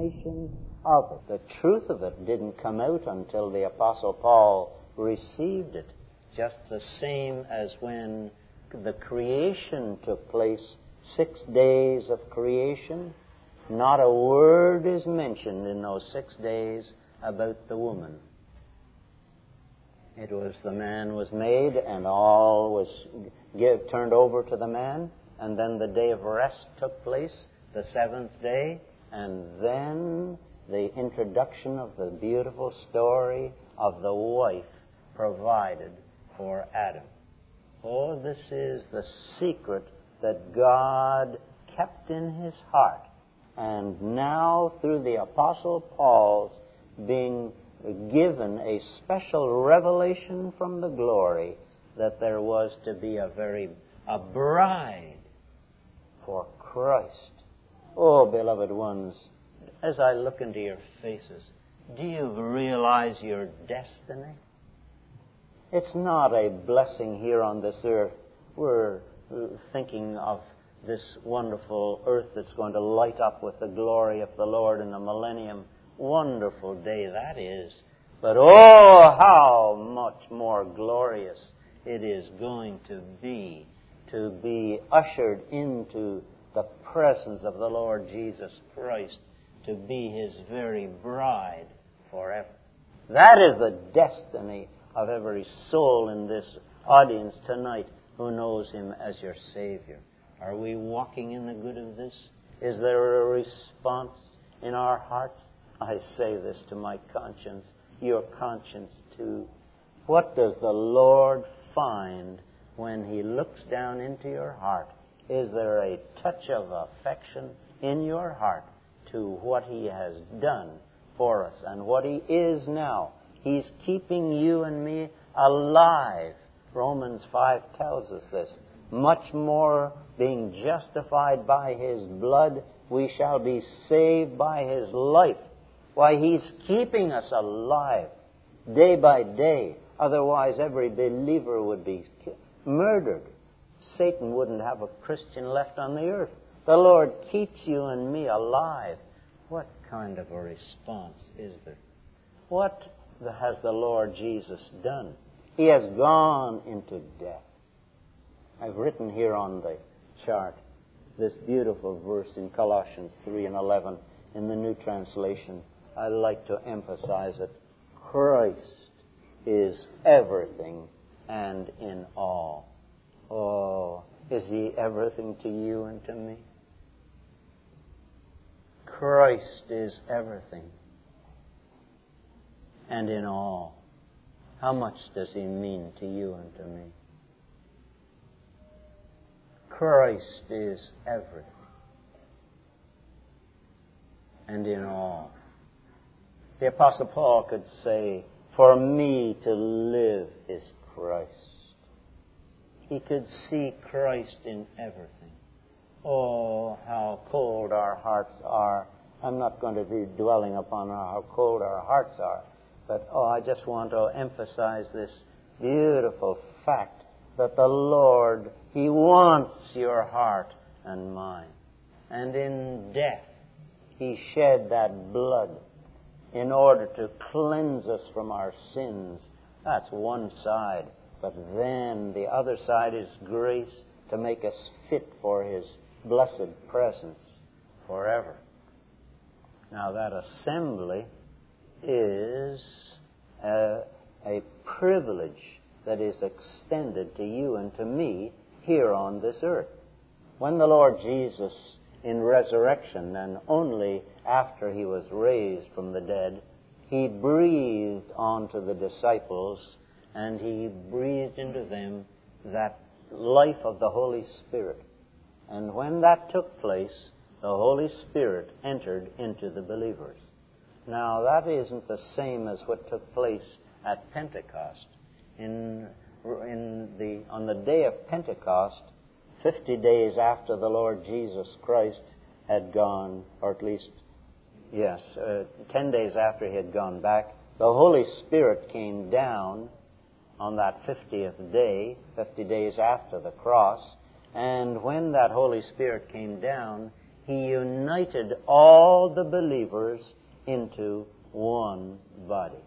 revelation of it. The truth of it didn't come out until the Apostle Paul received it. Just the same as when the creation took place, 6 days of creation, not a word is mentioned in those 6 days about the woman. It was the man was made and all was turned over to the man, and then the day of rest took place, the 7th day, and then the introduction of the beautiful story of the wife provided for Adam. Oh, this is the secret that God kept in his heart. And now, through the Apostle Paul's being given a special revelation from the glory, that there was to be a bride for Christ. Oh, beloved ones, as I look into your faces, do you realize your destiny? It's not a blessing here on this earth. We're thinking of this wonderful earth that's going to light up with the glory of the Lord in the millennium. Wonderful day that is. But oh, how much more glorious it is going to be ushered into the presence of the Lord Jesus Christ, to be his very bride forever. That is the destiny of every soul in this audience tonight who knows him as your Savior. Are we walking in the good of this? Is there a response in our hearts? I say this to my conscience, your conscience too. What does the Lord find when he looks down into your heart? Is there a touch of affection in your heart to what he has done for us and what he is now? He's keeping you and me alive. Romans 5 tells us this. Much more, being justified by his blood, we shall be saved by his life. Why, he's keeping us alive day by day. Otherwise, every believer would be murdered. Satan wouldn't have a Christian left on the earth. The Lord keeps you and me alive. What kind of a response is there? What has the Lord Jesus done? He has gone into death. I've written here on the chart this beautiful verse in Colossians 3:11 in the New Translation. I like to emphasize it. Christ is everything and in all. Oh, is he everything to you and to me? Christ is everything and in all. How much does he mean to you and to me? Christ is everything and in all. The Apostle Paul could say, for me to live is Christ. He could see Christ in everything. Oh, how cold our hearts are. I'm not going to be dwelling upon how cold our hearts are, but I just want to emphasize this beautiful fact that the Lord, he wants your heart and mine. And in death, he shed that blood in order to cleanse us from our sins. That's one side. But then the other side is grace to make us fit for his blessed presence forever. Now that assembly is a privilege that is extended to you and to me here on this earth. When the Lord Jesus, in resurrection and only after he was raised from the dead, he breathed onto the disciples and he breathed into them that life of the Holy Spirit. And when that took place, the Holy Spirit entered into the believers. Now, that isn't the same as what took place at Pentecost. On the day of Pentecost, 50 days after the Lord Jesus Christ had gone, or at least, 10 days after he had gone back, the Holy Spirit came down on that 50th day, 50 days after the cross, and when that Holy Spirit came down, He united all the believers into one body.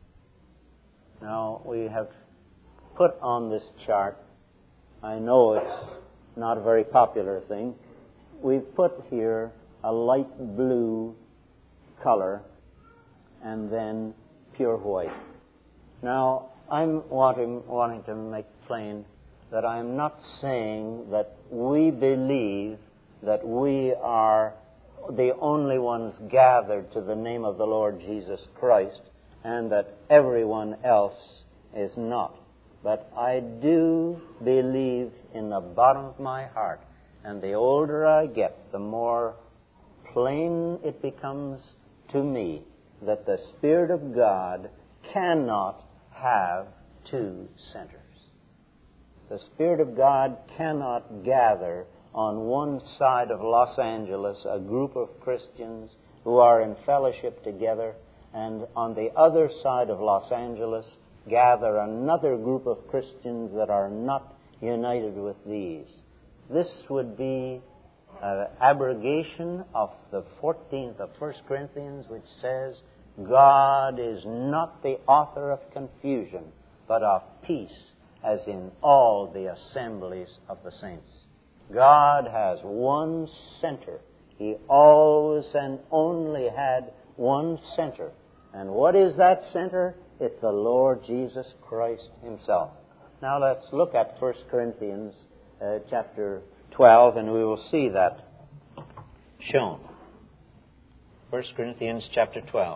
Now, we have put on this chart, I know it's not a very popular thing, we've put here a light blue color and then pure white. Now, I'm wanting to make plain that I'm not saying that we believe that we are the only ones gathered to the name of the Lord Jesus Christ and that everyone else is not. But I do believe in the bottom of my heart, and the older I get, the more plain it becomes to me that the Spirit of God cannot have two centers. The Spirit of God cannot gather on one side of Los Angeles a group of Christians who are in fellowship together, and on the other side of Los Angeles gather another group of Christians that are not united with these. This would be an abrogation of the 14th of 1 Corinthians, which says, God is not the author of confusion, but of peace, as in all the assemblies of the saints. God has one center. He always and only had one center. And what is that center? It's the Lord Jesus Christ Himself. Now let's look at 1 Corinthians chapter 12, and we will see that shown. 1 Corinthians chapter 12,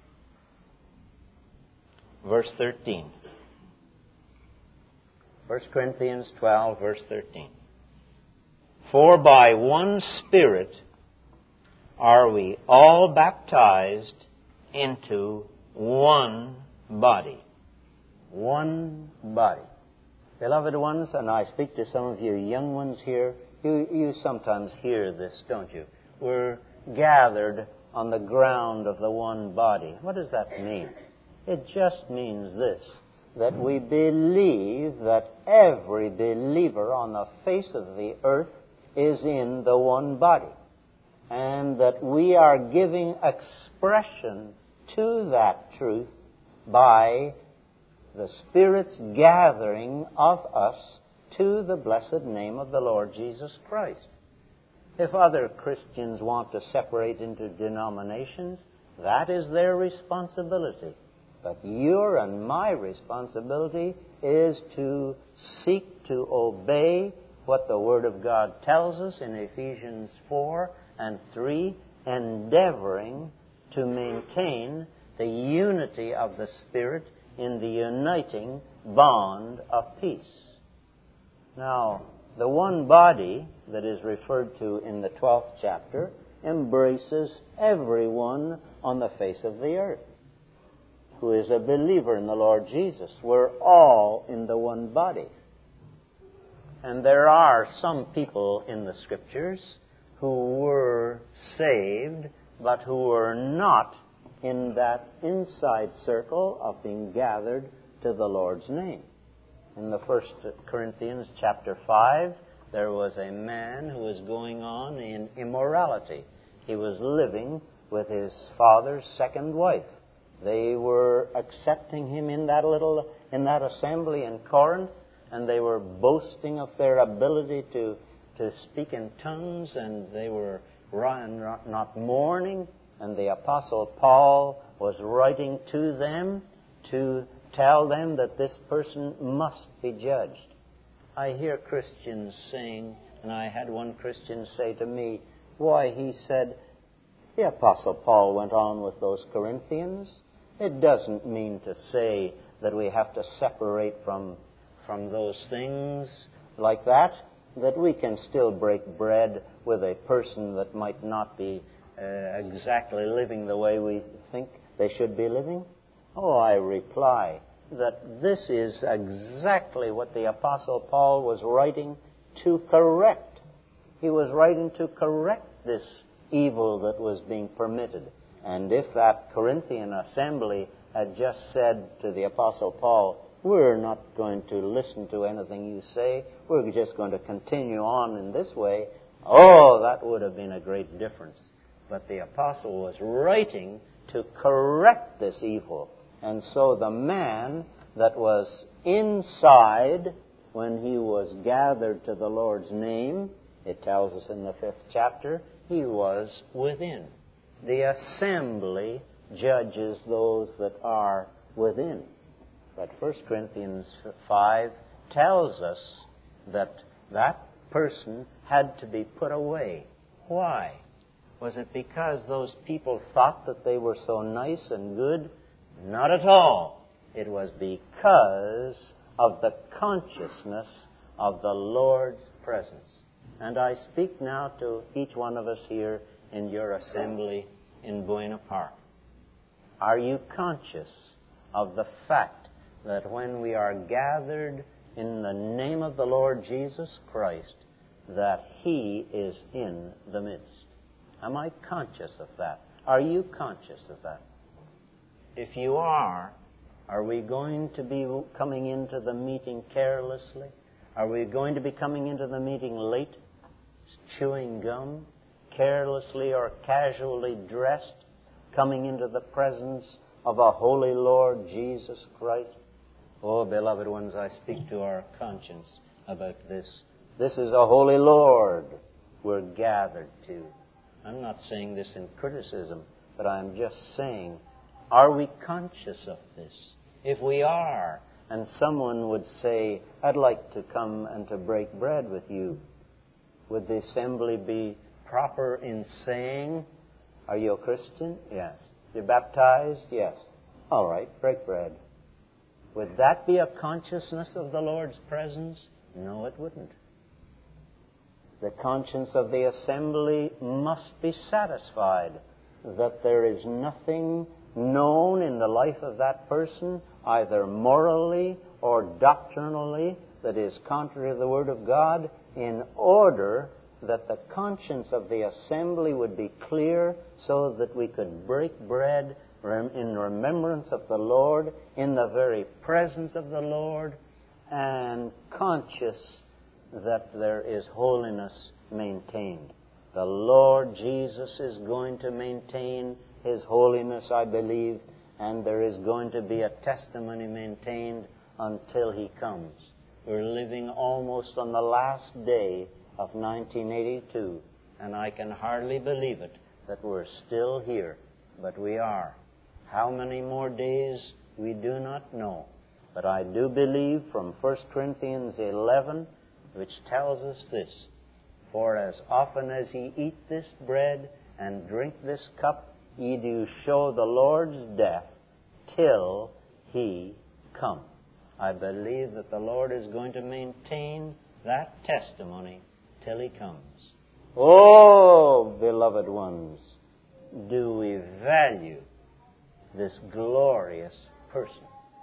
verse 13. 1 Corinthians 12, verse 13. For by one Spirit are we all baptized into one body. One body. Beloved ones, and I speak to some of you young ones here, you sometimes hear this, don't you? We're gathered on the ground of the one body. What does that mean? It just means this, that we believe that every believer on the face of the earth is in the one body, and that we are giving expression to that truth by the Spirit's gathering of us to the blessed name of the Lord Jesus Christ. If other Christians want to separate into denominations, that is their responsibility. But your and my responsibility is to seek to obey what the Word of God tells us in Ephesians 4 and 3, endeavoring to maintain the unity of the Spirit in the uniting bond of peace. Now, the one body that is referred to in the 12th chapter embraces everyone on the face of the earth who is a believer in the Lord Jesus. We're all in the one body. And there are some people in the Scriptures who were saved, but who were not in that inside circle of being gathered to the Lord's name. In the 1 Corinthians chapter 5, there was a man who was going on in immorality. He was living with his father's second wife. They were accepting him in that assembly in Corinth, and they were boasting of their ability to speak in tongues, and they were not mourning. And the Apostle Paul was writing to them to tell them that this person must be judged. I hear Christians saying, and I had one Christian say to me, why, he said, the Apostle Paul went on with those Corinthians. It doesn't mean to say that we have to separate from those things like that we can still break bread with a person that might not be exactly living the way we think they should be living? Oh, I reply that this is exactly what the Apostle Paul was writing to correct. He was writing to correct this evil that was being permitted. And if that Corinthian assembly had just said to the Apostle Paul, we're not going to listen to anything you say, we're just going to continue on in this way, Oh, that would have been a great difference. But the apostle was writing to correct this evil. And so the man that was inside when he was gathered to the Lord's name, it tells us in the 5th chapter, he was within. The assembly judges those that are within. But 1 Corinthians 5 tells us that that person had to be put away. Why? Was it because those people thought that they were so nice and good? Not at all. It was because of the consciousness of the Lord's presence. And I speak now to each one of us here in your assembly in Buena Park. Are you conscious of the fact that when we are gathered in the name of the Lord Jesus Christ, that He is in the midst? Am I conscious of that? Are you conscious of that? If you are we going to be coming into the meeting carelessly? Are we going to be coming into the meeting late, chewing gum, carelessly or casually dressed, coming into the presence of a holy Lord Jesus Christ? Oh, beloved ones, I speak to our conscience about this. This is a holy Lord we're gathered to. I'm not saying this in criticism, but I'm just saying, are we conscious of this? If we are, and someone would say, I'd like to come and to break bread with you, would the assembly be proper in saying, are you a Christian? Yes. You're baptized? Yes. All right, break bread. Would that be a consciousness of the Lord's presence? No, it wouldn't. The conscience of the assembly must be satisfied that there is nothing known in the life of that person, either morally or doctrinally, that is contrary to the Word of God, in order that the conscience of the assembly would be clear so that we could break bread in remembrance of the Lord, in the very presence of the Lord, and conscious that there is holiness maintained. The Lord Jesus is going to maintain His holiness, I believe, and there is going to be a testimony maintained until He comes. We're living almost on the last day of 1982, and I can hardly believe it that we're still here, but we are. How many more days, we do not know. But I do believe from 1 Corinthians 11, which tells us this, for as often as ye eat this bread and drink this cup, ye do show the Lord's death till He come. I believe that the Lord is going to maintain that testimony till He comes. Oh, beloved ones, do we value this glorious person?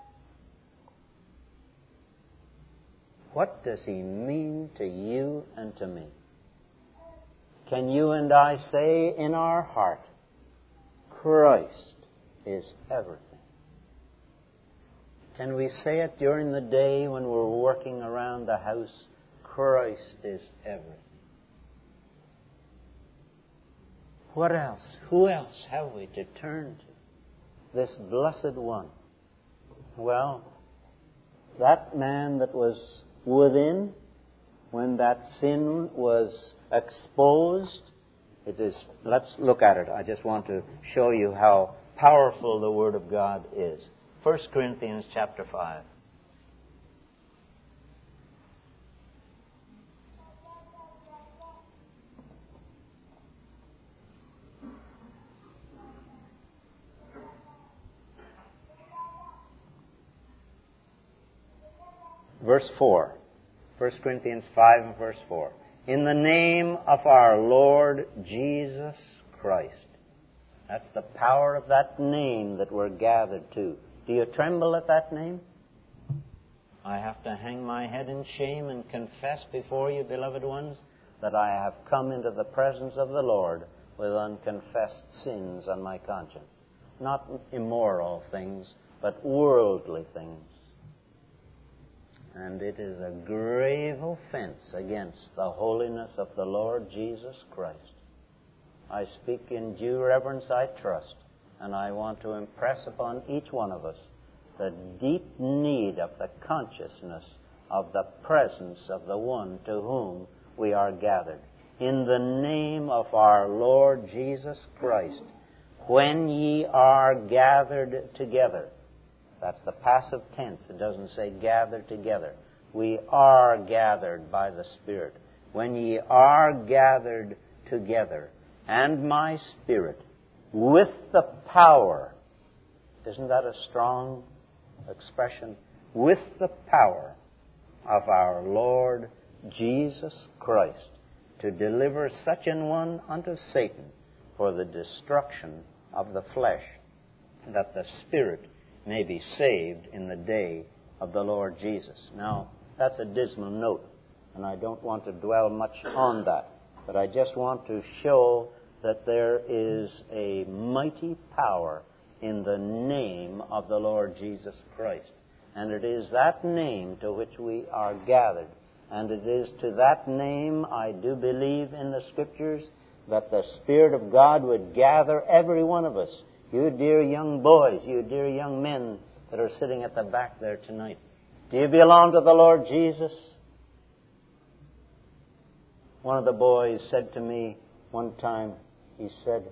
What does He mean to you and to me? Can you and I say in our heart, Christ is everything? Can we say it during the day when we're working around the house, Christ is everything? What else? Who else have we to turn to? This blessed one. Well, that man that was within, when that sin was exposed, let's look at it. I just want to show you how powerful the Word of God is. 1 Corinthians chapter 5. Verse 4. 1 Corinthians 5 and verse 4. In the name of our Lord Jesus Christ. That's the power of that name that we're gathered to. Do you tremble at that name? I have to hang my head in shame and confess before you, beloved ones, that I have come into the presence of the Lord with unconfessed sins on my conscience. Not immoral things, but worldly things. And it is a grave offense against the holiness of the Lord Jesus Christ. I speak in due reverence, I trust, and I want to impress upon each one of us the deep need of the consciousness of the presence of the one to whom we are gathered. In the name of our Lord Jesus Christ, when ye are gathered together. That's the passive tense. It doesn't say gather together. We are gathered by the Spirit. When ye are gathered together, and my Spirit, with the power, isn't that a strong expression? With the power of our Lord Jesus Christ, to deliver such an one unto Satan for the destruction of the flesh, that the Spirit may be saved in the day of the Lord Jesus. Now, that's a dismal note, and I don't want to dwell much on that, but I just want to show that there is a mighty power in the name of the Lord Jesus Christ. And it is that name to which we are gathered. And it is to that name, I do believe in the Scriptures, that the Spirit of God would gather every one of us. You dear young boys, you dear young men that are sitting at the back there tonight. Do you belong to the Lord Jesus? One of the boys said to me one time, he said,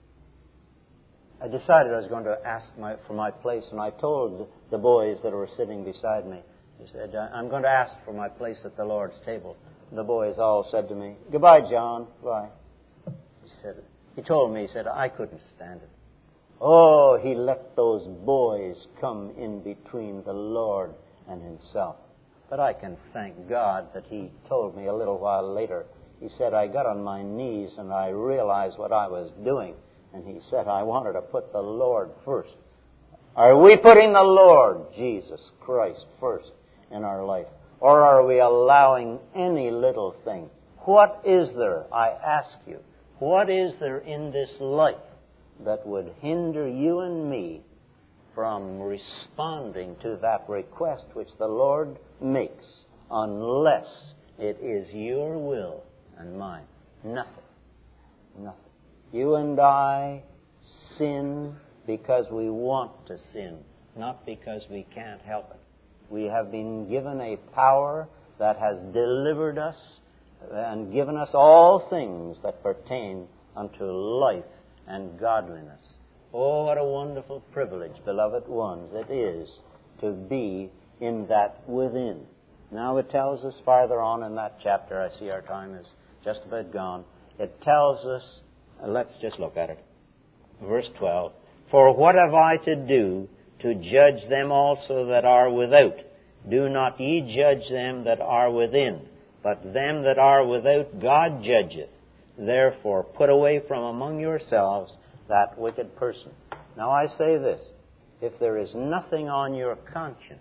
I decided I was going to ask for my place, and I told the boys that were sitting beside me, he said, I'm going to ask for my place at the Lord's table. The boys all said to me, goodbye, John, goodbye. He told me, he said, I couldn't stand it. Oh, he let those boys come in between the Lord and himself. But I can thank God that he told me a little while later. He said, I got on my knees and I realized what I was doing. And he said, I wanted to put the Lord first. Are we putting the Lord Jesus Christ first in our life? Or are we allowing any little thing? What is there, I ask you, what is there in this life that would hinder you and me from responding to that request which the Lord makes, unless it is your will and mine? Nothing. Nothing. You and I sin because we want to sin, not because we can't help it. We have been given a power that has delivered us and given us all things that pertain unto life and godliness. Oh, what a wonderful privilege, beloved ones, it is to be in that within. Now it tells us farther on in that chapter, I see our time is just about gone, it tells us, let's just look at it. Verse 12, for what have I to do to judge them also that are without? Do not ye judge them that are within, but them that are without God judgeth. Therefore put away from among yourselves that wicked person. Now I say this, if there is nothing on your conscience,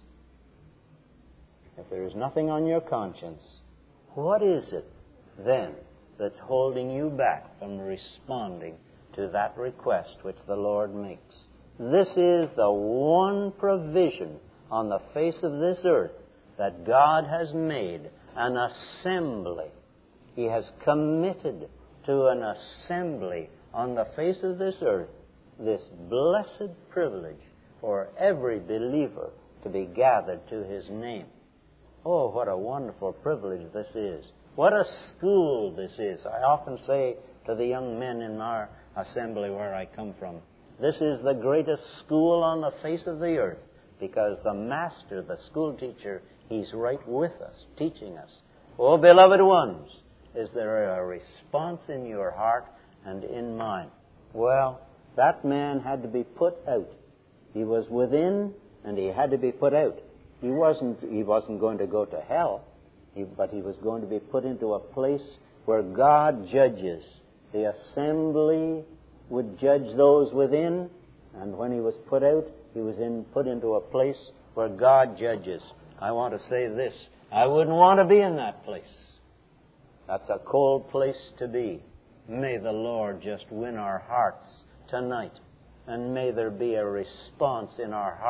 what is it then that's holding you back from responding to that request which the Lord makes? This is the one provision on the face of this earth that God has made, an assembly. He has committed to an assembly on the face of this earth this blessed privilege for every believer to be gathered to his name. Oh, what a wonderful privilege this is. What a school this is. I often say to the young men in our assembly where I come from, this is the greatest school on the face of the earth, because the master, the school teacher, he's right with us, teaching us. Oh, beloved ones, is there a response in your heart and in mine? Well, that man had to be put out. He was within, and he had to be put out. He wasn't going to go to hell, but he was going to be put into a place where God judges. The assembly would judge those within, and when he was put out, he was put into a place where God judges. I want to say this, I wouldn't want to be in that place. That's a cold place to be. May the Lord just win our hearts tonight, and may there be a response in our heart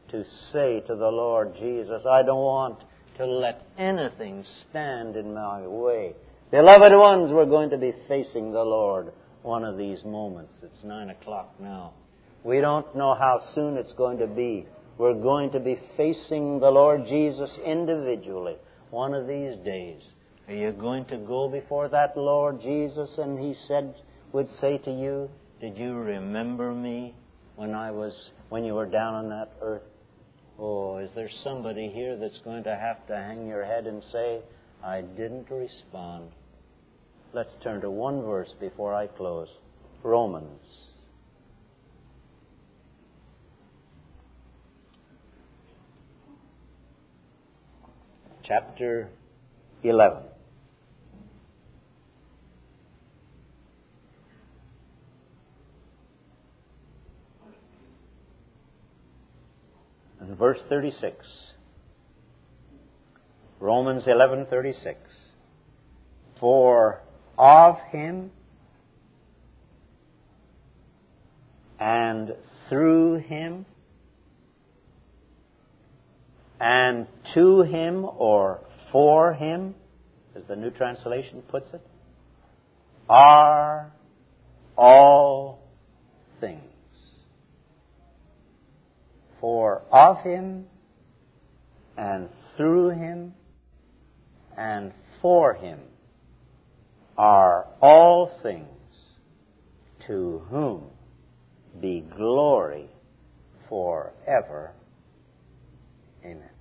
to say to the Lord Jesus, I don't want to let anything stand in my way. Beloved ones, we're going to be facing the Lord one of these moments. It's 9 o'clock now. We don't know how soon it's going to be. We're going to be facing the Lord Jesus individually one of these days. Are you going to go before that Lord Jesus and He would say to you, did you remember me when you were down on that earth? Oh, is there somebody here that's going to have to hang your head and say, I didn't respond? Let's turn to one verse before I close. Romans. Chapter 11. And verse 36. Romans 11:36. For of Him and through Him and to Him or for Him, as the New Translation puts it, are all things. For of Him and through Him and for Him are all things, to whom be glory forever. Amen.